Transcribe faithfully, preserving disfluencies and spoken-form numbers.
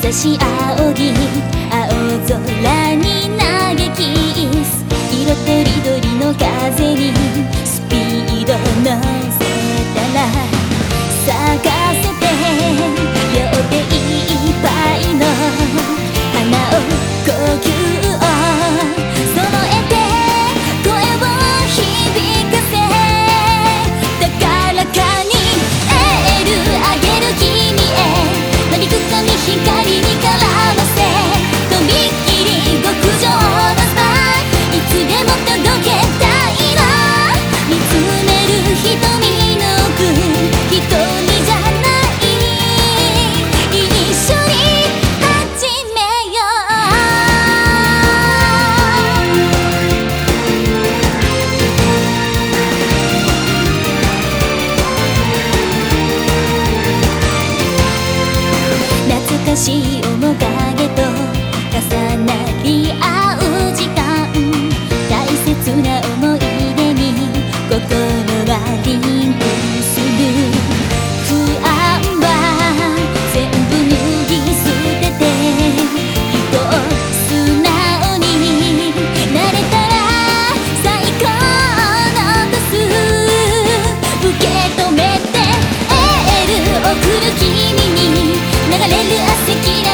し仰ぎ青空に嘆き色とりどりの風にスピード乗せたら咲かせて両手いっぱいの花を呼吸を揃えて声を響かせ高らかにエールあげる君へなびく髪光に絡ませとびっきり極上のスパイいつでも届けたいの見つめる瞳の奥一人じゃない一緒に始めよう懐かしい面影と重なり合う時間大切な思い出に心はリンクする不安は全部脱ぎ捨てて人を素直になれたら最高のトス受け止めてエール送る君に流れる汗きら